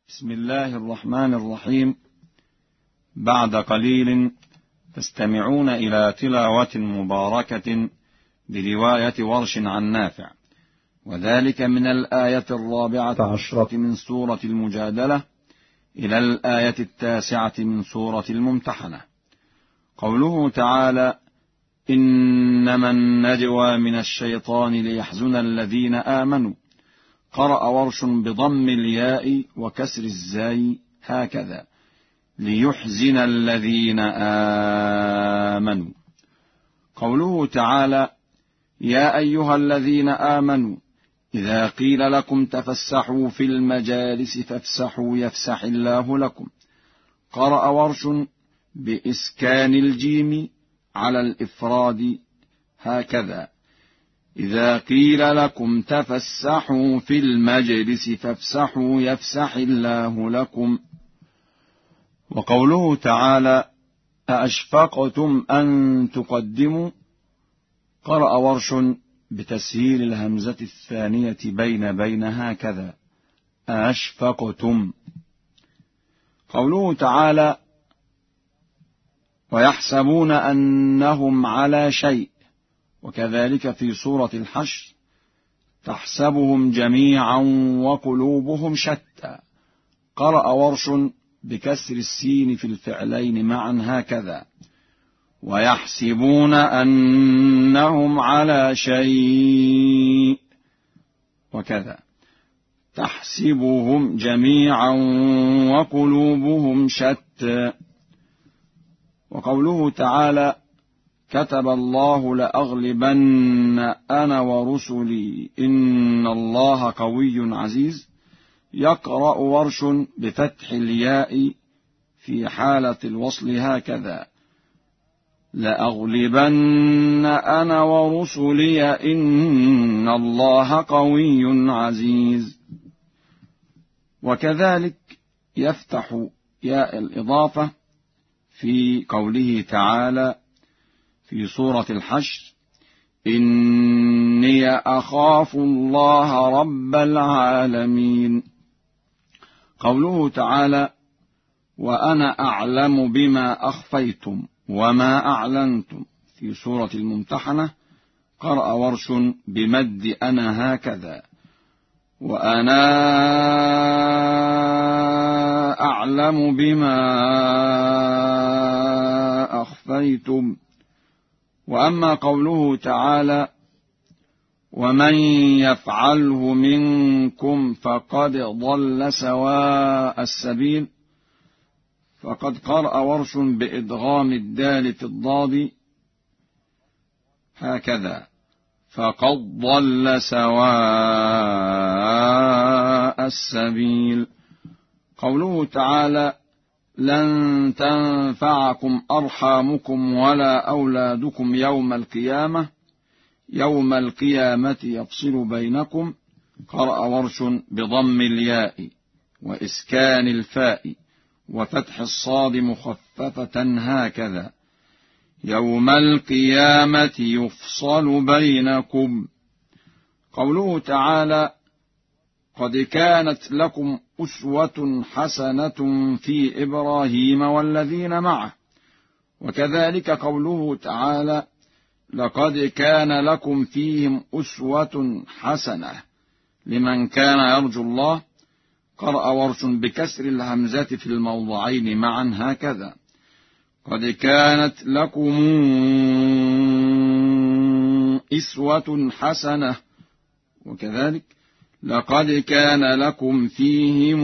بسم الله الرحمن الرحيم. بعد قليل تستمعون إلى تلاوة مباركة برواية ورش عن نافع، وذلك من الآية 14 من سورة المجادلة إلى الآية 9 من سورة الممتحنة. قوله تعالى: إنما النجوى من الشيطان ليحزن الذين آمنوا. قرأ ورش بضم الياء وكسر الزاي هكذا: ليحزن الذين آمنوا. قوله تعالى: يا أيها الذين آمنوا إذا قيل لكم تفسحوا في المجالس فافسحوا يفسح الله لكم. قرأ ورش بإسكان الجيم على الإفراد هكذا: إذا قيل لكم تفسحوا في المجلس فافسحوا يفسح الله لكم. وقوله تعالى: أأشفقتم أن تقدموا. قرأ ورش بتسهيل الهمزة الثانية بين هكذا: أأشفقتم. قوله تعالى: ويحسبون أنهم على شيء. وكذلك في سورة الحشر: تحسبهم جميعا وقلوبهم شتى. قرأ ورش بكسر السين في الفعلين معا هكذا: ويحسبون أنهم على شيء. وكذا: تحسبهم جميعا وقلوبهم شتى. وقوله تعالى: كتب الله لأغلبن أنا ورسلي إن الله قوي عزيز. يقرأ ورش بفتح الياء في حالة الوصل هكذا: لأغلبن أنا ورسلي إن الله قوي عزيز. وكذلك يفتح ياء الإضافة في قوله تعالى في سورة الحشر: إني أخاف الله رب العالمين. قوله تعالى: وأنا أعلم بما أخفيتم وما أعلنتم في سورة الممتحنة. قرأ ورش بمد أنا هكذا: وأنا أعلم بما أخفيتم. وأما قوله تعالى: ومن يفعله منكم فقد ضل سواء السبيل. فقد قرأ ورش بإدغام الدال في الضاد هكذا: فقد ضل سواء السبيل. قوله تعالى: لن تنفعكم أرحامكم ولا أولادكم يوم القيامة يفصل بينكم. قرأ ورش بضم الياء وإسكان الفاء وفتح الصاد مخففة هكذا: يوم القيامة يفصل بينكم. قوله تعالى: قد كانت لكم أسوة حسنة في إبراهيم والذين معه. وكذلك قوله تعالى: لقد كان لكم فيهم أسوة حسنة لمن كان يرجو الله. قرأ ورش بكسر الهمزة في الموضعين معا هكذا: قد كانت لكم أسوة حسنة. وكذلك: لقد كان لكم فيهم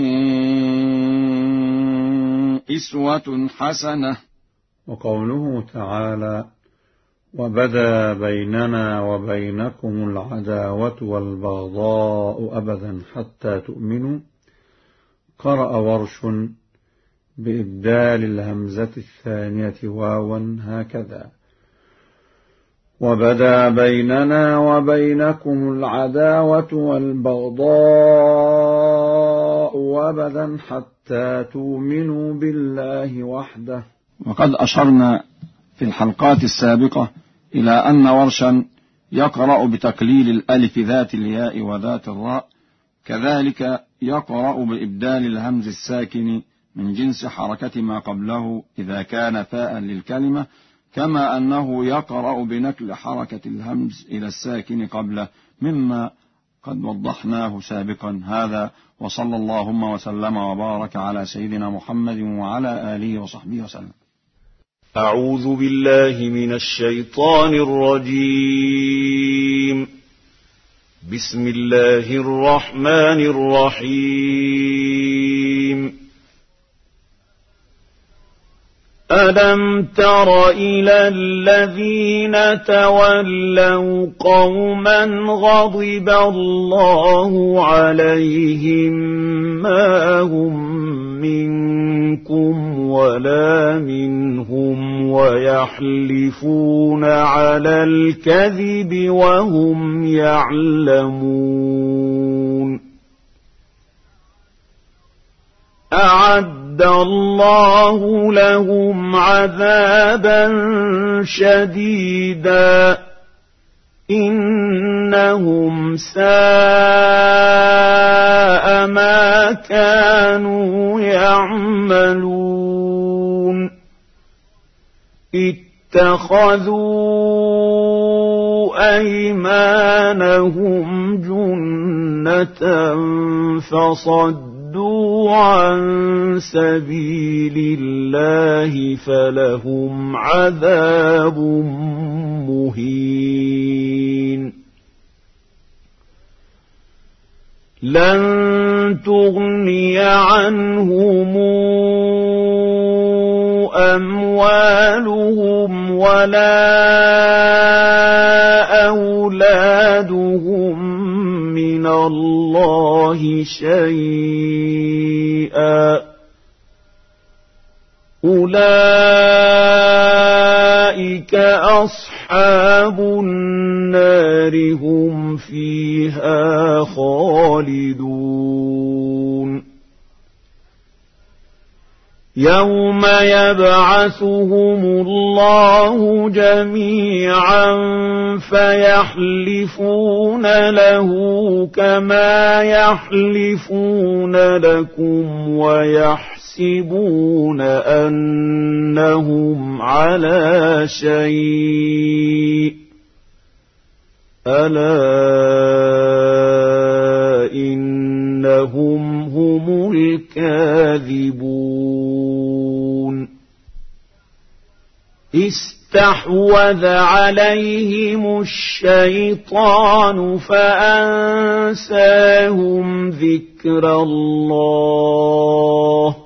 أسوة حسنة. وقوله تعالى: وبدا بيننا وبينكم العداوة والبغضاء أبدا حتى تؤمنوا. قرأ ورش بإبدال الهمزة الثانية واوا هكذا: وبدا بيننا وبينكم العداوة والبغضاء أبدا حتى تؤمنوا بالله وحده. وقد أشرنا في الحلقات السابقة إلى أن ورشا يقرأ بتقليل الألف ذات الياء وذات الراء، كذلك يقرأ بإبدال الهمز الساكن من جنس حركة ما قبله إذا كان ثاء للكلمة، كما أنه يقرأ بنقل حركة الهمز إلى الساكن قبله، مما قد وضحناه سابقا. هذا وصلى اللهم وسلم وبارك على سيدنا محمد وعلى آله وصحبه وسلم. أعوذ بالله من الشيطان الرجيم. بسم الله الرحمن الرحيم. ألم تر إلى الذين تولوا قوما غضب الله عليهم ما هم منكم ولا منهم ويحلفون على الكذب وهم يعلمون. أعد الله لهم عذابا شديدا إنهم ساء ما كانوا يعملون. اتخذوا أيمانهم جنة فصدوا عن سبيل الله فلهم عذاب مهين. لن تغني عنهم أموالهم ولا أولادهم من الله شيئا أولئك أصحاب النار هم فيها خالدون. يوم يبعثهم الله جميعا فيحلفون له كما يحلفون لكم ويحسبون أنهم على شيء ألا إنهم هم الكاذبون. استحوذ عليهم الشيطان فأنساهم ذكر الله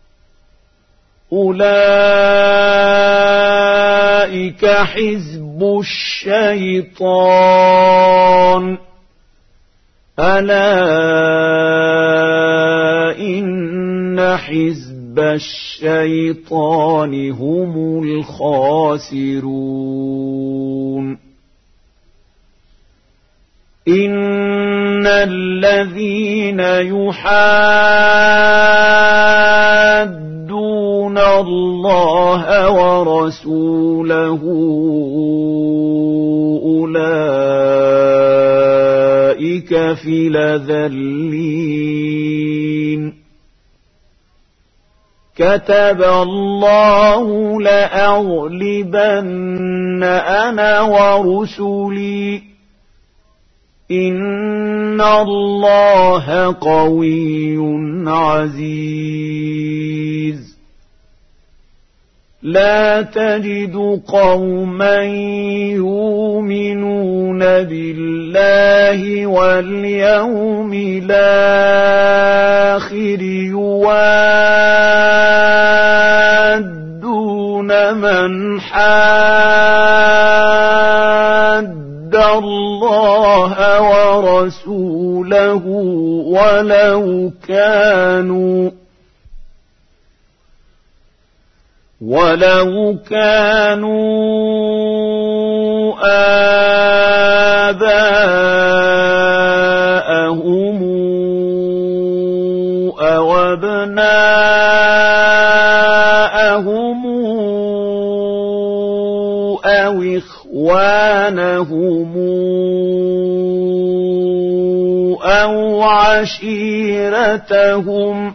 أولئك حزب الشيطان ألا إن حزب الشيطان هم الخاسرون. إن الذين يحادون الله ورسوله أولئك في الأذلين. كتب الله لأغلبن أنا ورسلي إن الله قوي عزيز. لا تجد قوما يؤمنون بالله واليوم الآخر يوادون من حاد الله ورسوله ولو كانوا آباءهم أو أبناءهم أو إخوانهم أو عشيرتهم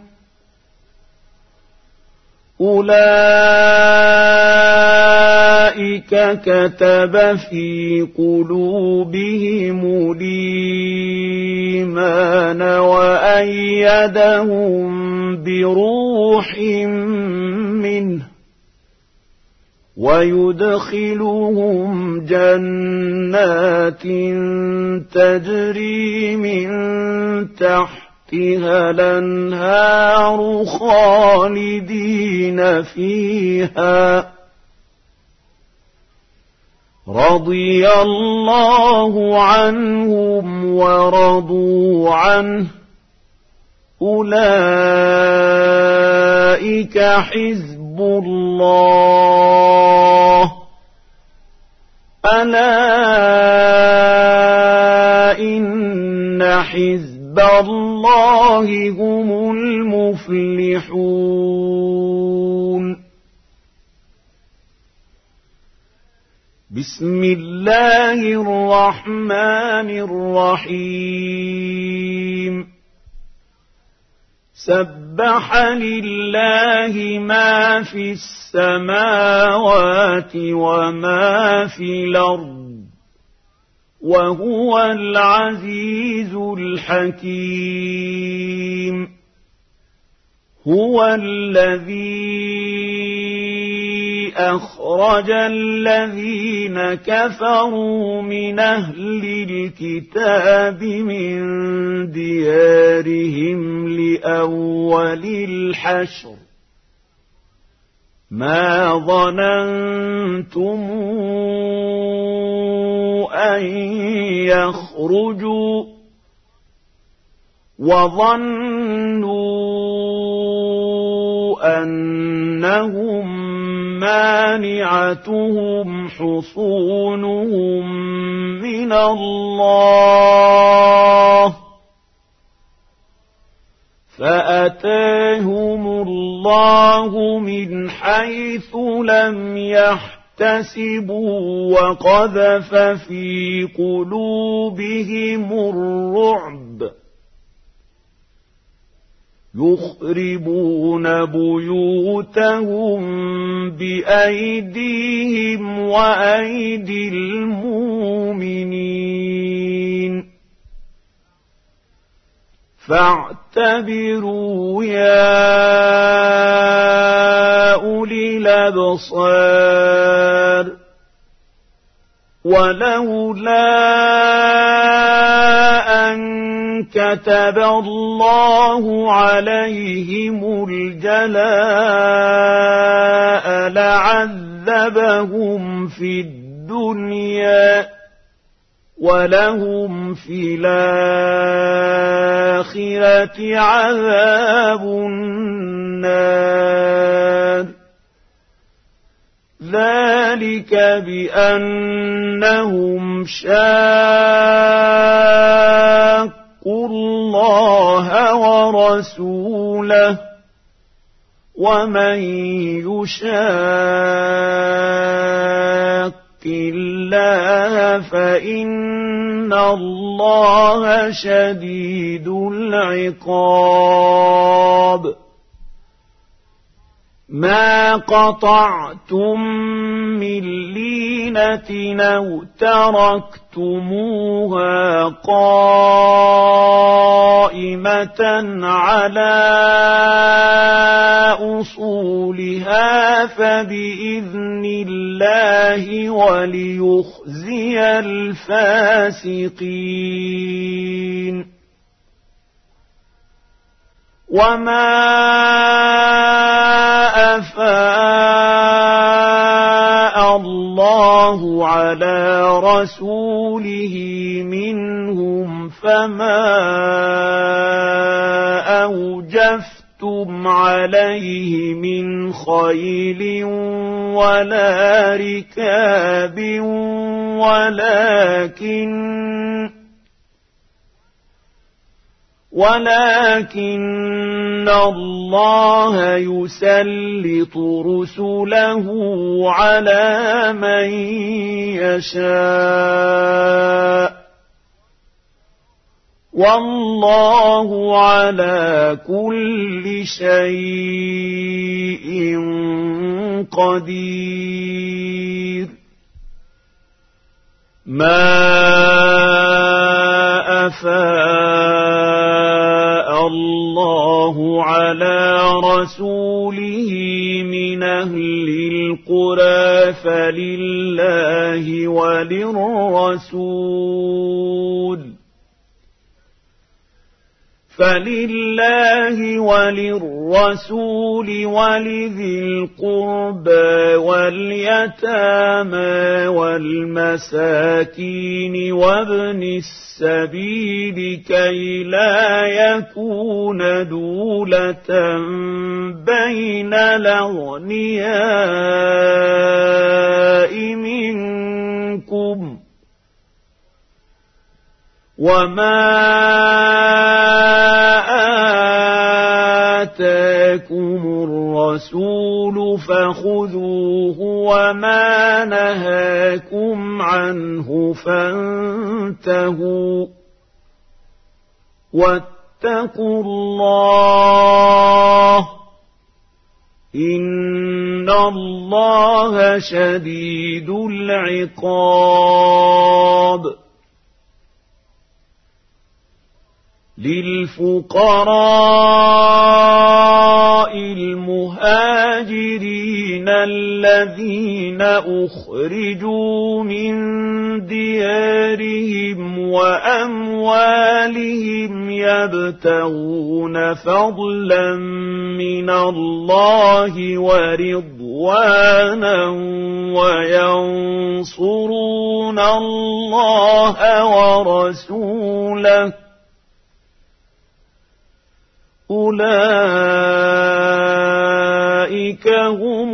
أولئك كتب في قلوبهم الإيمان وأيدهم بروح منه ويدخلهم جنات تجري من تحتها الأنهار خالدين فيها رضي الله عنهم ورضوا عنه أولئك حزب الله ألا إن حزب الله هم المفلحون بسم الله الرحمن الرحيم سبح لله ما في السماوات وما في الأرض وهو العزيز الحكيم هو الذي أخرج الذين كفروا من أهل الكتاب من ديارهم لأول الحشر ما ظننتم أن يخرجوا وظنوا أنهم مانعتهم حصونهم من الله فأتاهم الله من حيث لم يحتسبوا وقذف في قلوبهم الرعب يخربون بيوتهم بأيديهم وأيدي المؤمنين فاعتبروا يا أولي الأبصار ولولا أن كتب الله عليهم الجلاء لعذبهم في الدنيا ولهم في الآخرة عذاب النار ذلك بأنهم شاقوا الله ورسوله ومن يشاق الله فإن الله شديد العقاب ما قطعتم من لينة أو تركتموها قائمة على أصولها فبإذن الله وليخزي الفاسقين وما أفاء الله على رسوله منهم فما أوجفتم عليه من خيل ولا ركاب ولكن الله يسلط رسله على من يشاء والله على كل شيء قدير. ما أفاء الله على رسوله من أهل القرى فلله وللرسول ولذي القربى واليتامى والمساكين وابن السبيل كي لا يكون دولة بين الأغنياء منكم. وما آتاكم الرسول فخذوه وما نهاكم عنه فانتهوا واتقوا الله إن الله شديد العقاب. للفقراء المهاجرين الذين أخرجوا من ديارهم وأموالهم يبتغون فضلا من الله ورضوانا وينصرون الله ورسوله أولئك هم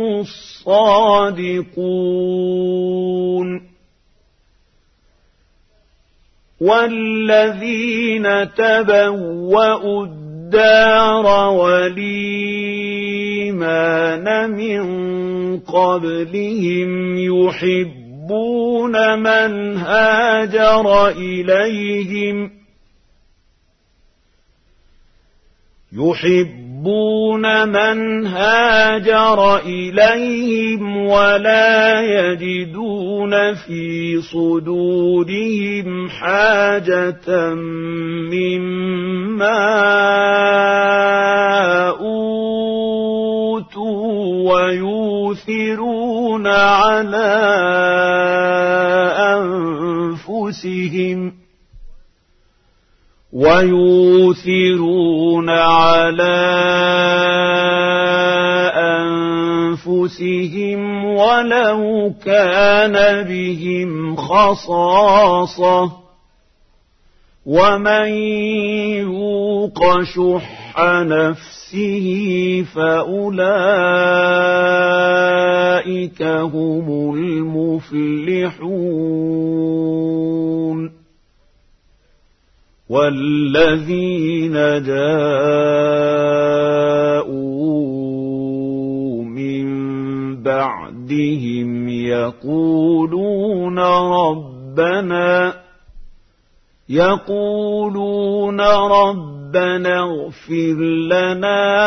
الصادقون. والذين تبوأوا الدار والإيمان من قبلهم يحبون من هاجر إليهم ولا يجدون في صدورهم حاجة مما أوتوا ويؤثرون على أنفسهم ولو كان بهم خصاصة ومن يوق شح نفسه فأولئك هم المفلحون. والذين جاءوا من بعدهم يقولون ربنا اغفر لنا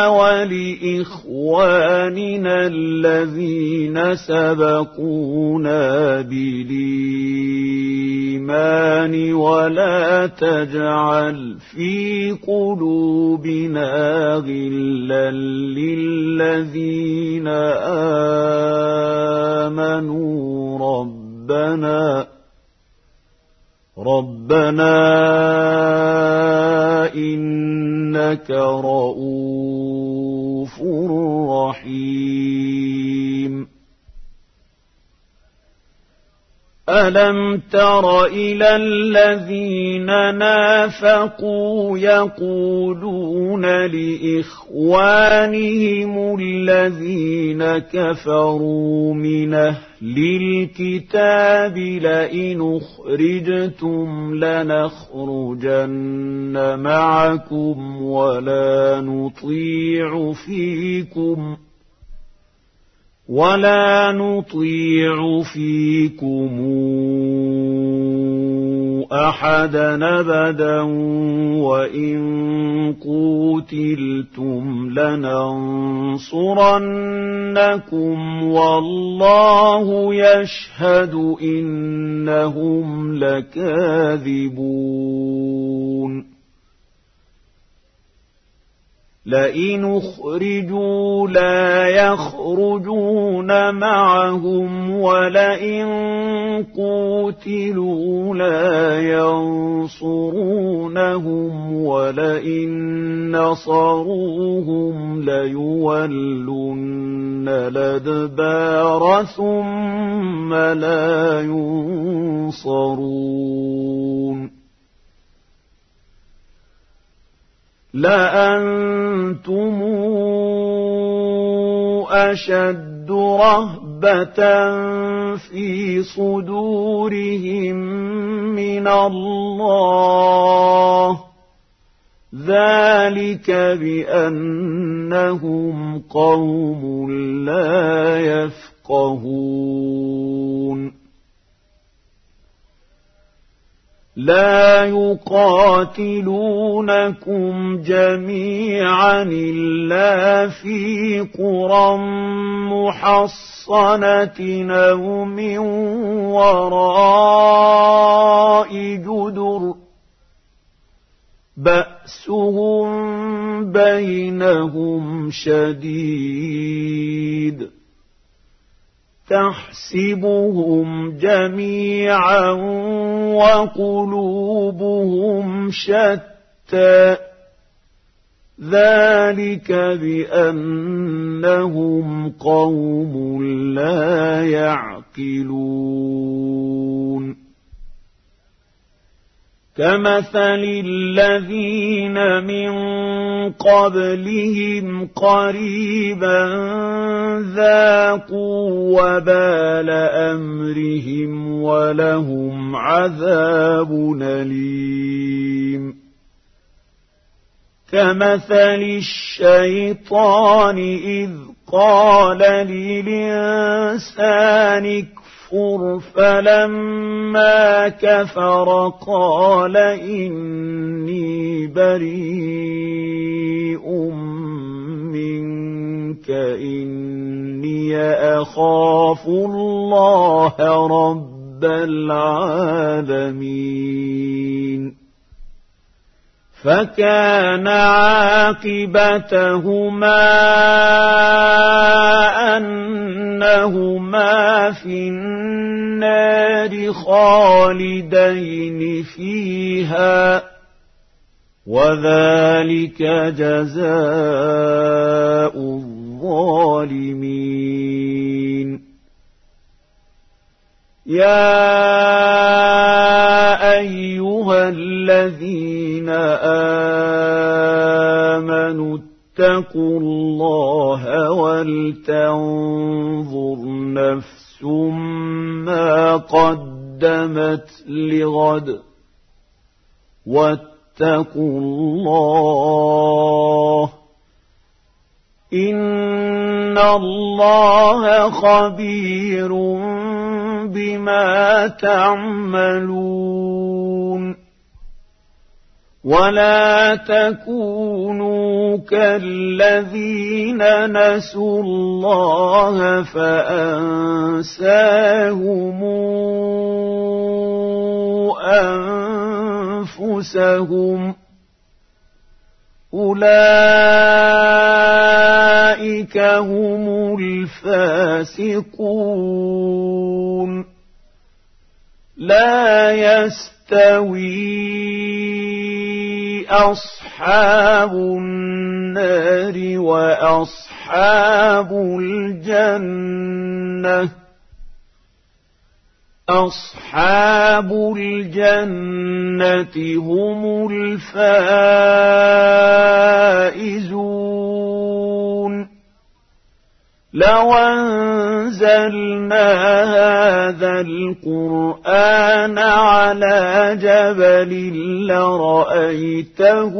ولإخواننا الذين سبقونا بالإيمان ولا تجعل في قلوبنا غلا للذين آمنوا ربنا إنك رؤوف رحيم. ألم تر إلى الذين نافقوا يقولون لإخوانهم الذين كفروا من أهل الكتاب لئن أخرجتم لنخرجن معكم ولا نطيع فيكم أحدا أبدا وإن قوتلتم لننصرنكم والله يشهد إنهم لكاذبون لئن أخرجوا لا يخرجون معهم ولئن قوتلوا لا ينصرونهم ولئن نصروهم ليولن الأدبار ثم لا ينصرون لأنتم أشد رهبة في صدورهم من الله ذلك بأنهم قوم لا يفقهون لا يقاتلونكم جميعا إلا في قرى محصنة أو من وراء جدر بأسهم بينهم شديد تحسبهم جميعا وقلوبهم شتى ذلك بأنهم قوم لا يعقلون كمثل الذين من قبلهم قريبا ذاقوا وبال أمرهم ولهم عذاب أليم كمثل الشيطان إذ قال للإنسان كفر فلما كفر قال إني بريء منك إني أخاف الله رب العالمين فكان عاقبتهما أنهما في النار خالدين فيها وذلك جزاء الظالمين يا أيها الذين آمنوا اتقوا الله ولتنظر نفس ما قدمت لغد واتقوا الله إن الله خبير بما تعملون ولا تكونوا كالذين نسوا الله فأنساهم أنفسهم أولئك هم الفاسقون لا يستوي أصحاب النار وأصحاب الجنة أصحاب الجنة هم الفائزون لو أنزلنا هذا القرآن على جبل لرأيته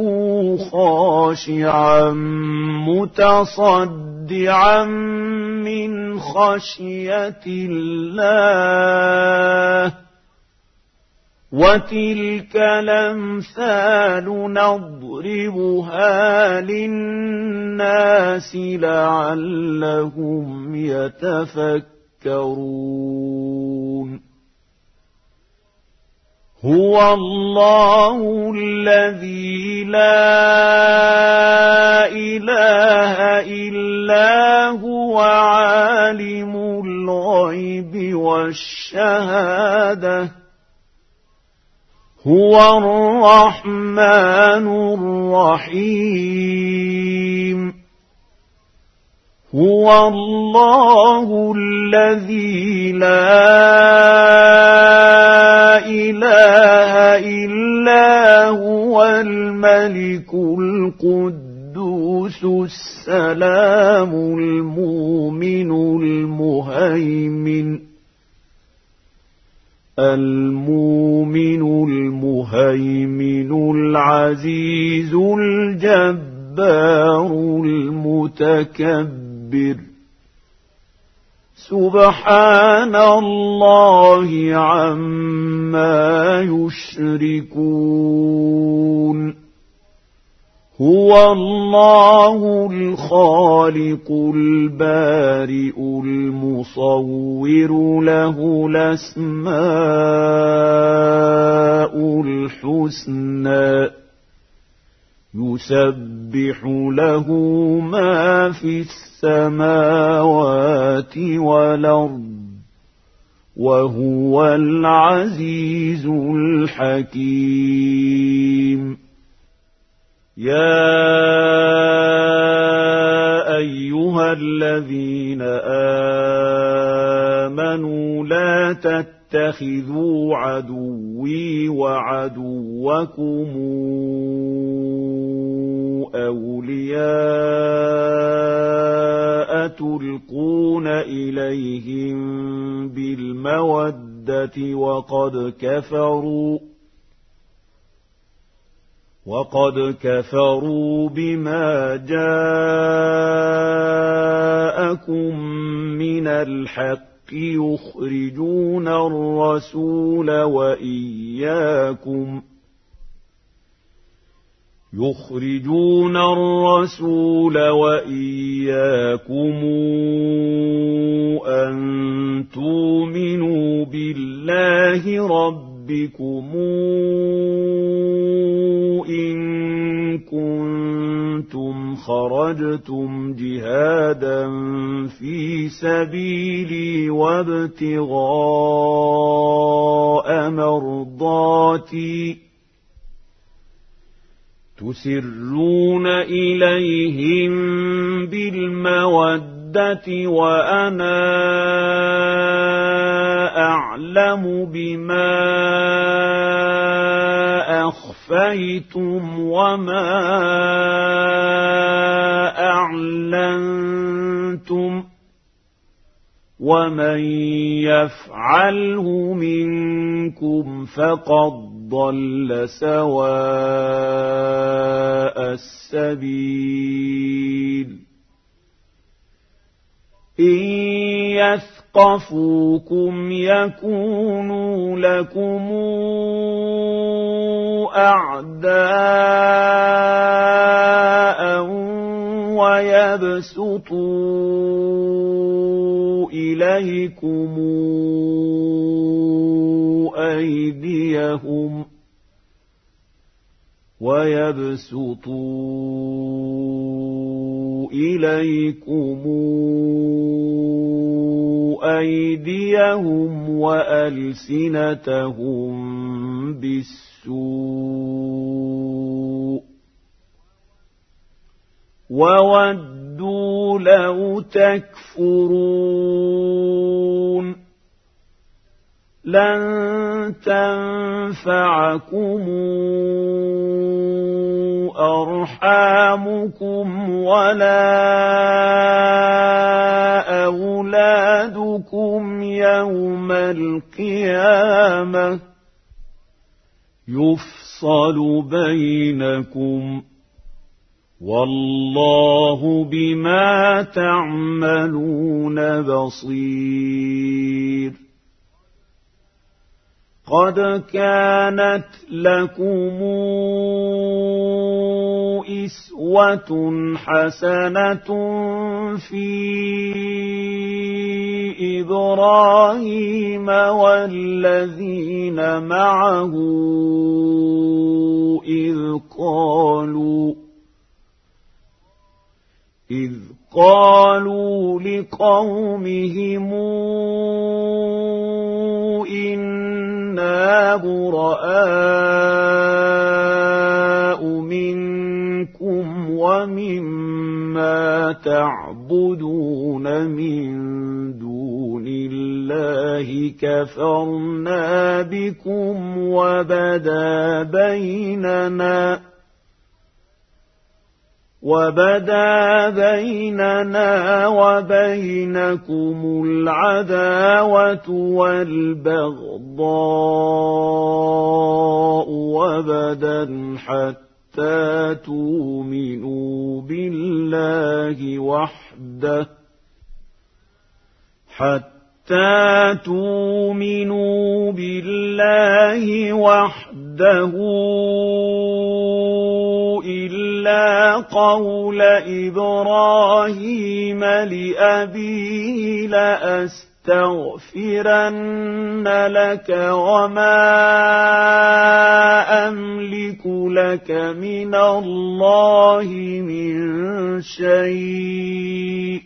خاشعا متصدعا من خشية الله وتلك الأمثال نضربها للناس لعلهم يتفكرون هو الله الذي لا إله إلا هو عالم الغيب والشهادة هو الرحمن الرحيم هو الله الذي لا إله إلا هو الملك القدوس السلام المؤمن المهيمن العزيز الجبار المتكبر سبحان الله عما يشركون هو الله الخالق البارئ المصور له الأسماء الحسنى يسبح له ما في السماوات والأرض وهو العزيز الحكيم يا أيها الذين آمنوا لا تتخذوا عدوي وعدوكم أولياء تلقون إليهم بالمودة وقد كفروا بما جاءكم من الحق يخرجون الرسول وإياكم أن تؤمنوا بالله ربكم إن كنتم خرجتم جهادا في سبيلي وابتغاء مرضاتي تسرون إليهم بالمودة وأنا أعلم بما أخفيتم وما أعلنتم ومن يفعله منكم فقد ضل سواء السبيل إن يثقفوكم يكونوا لكم أعداء ويبسطوا إليكم أيديهم وألسنتهم بالسوء وودوا لو تكفرون لن تنفعكم أرحامكم ولا أولادكم يوم القيامة يفصل بينكم والله بما تعملون بصير قد كانت لكم إسوة حسنة في إبراهيم والذين معه إذ قالوا لقومهم إنا براء منكم ومما تعبدون من دون الله كفرنا بكم وبدا بيننا وبينكم العداوة والبغضاء وبدا حتى تؤمنوا بالله وحده إلا قول إبراهيم لأبيه لأستغفرن لك وما أملك لك من الله من شيء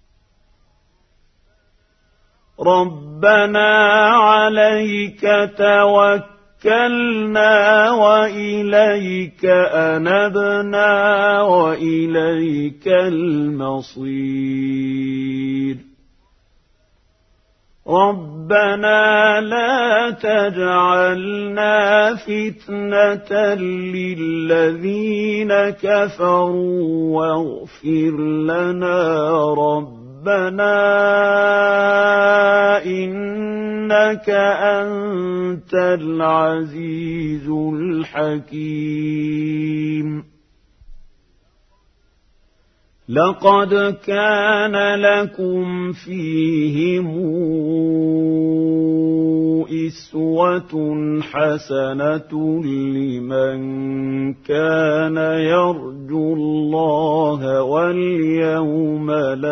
ربنا عليك توكلنا وإليك أنبنا وإليك المصير ربنا لا تجعلنا فتنة للذين كفروا واغفر لنا ربنا إنك أنت العزيز الحكيم لقد كان لكم فيهم إسوة حسنة لمن كان يرجو الله واليوم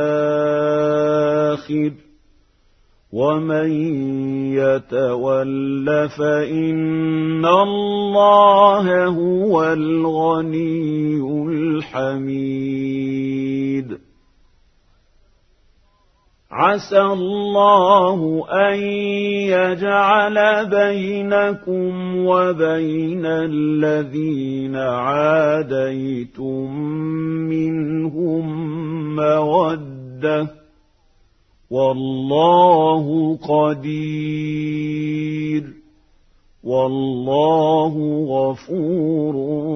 الآخر ومن يتول فإن الله هو الغني الحميد عسى الله أن يجعل بينكم وبين الذين عاديتم منهم مودة والله قدير والله غفور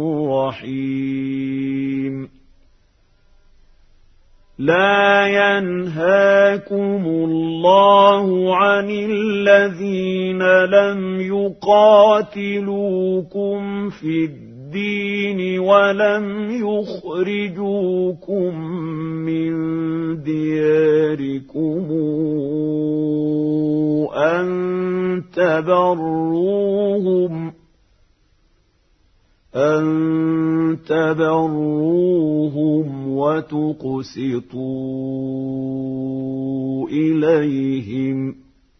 رحيم لا ينهاكم الله عن الذين لم يقاتلوكم في الدين ولم يخرجوكم من دياركم أن تبروهم وتقسطوا إليهم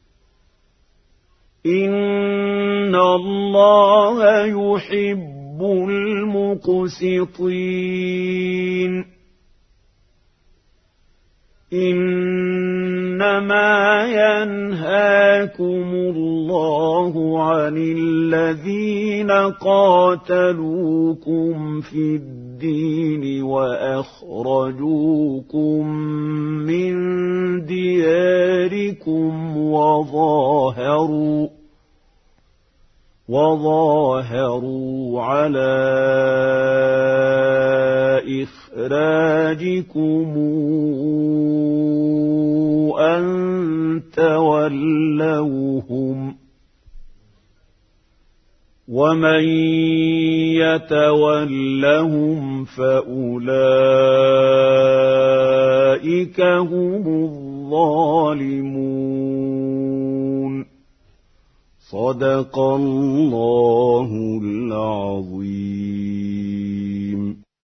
إن الله يحب المقسطين إنما ينهاكم الله عن الذين قاتلوكم في الدين وأخرجوكم من دياركم وظاهروا على إخراجكم أن تولوهم ومن يتولهم فأولئك هم الظالمون صدق الله العظيم.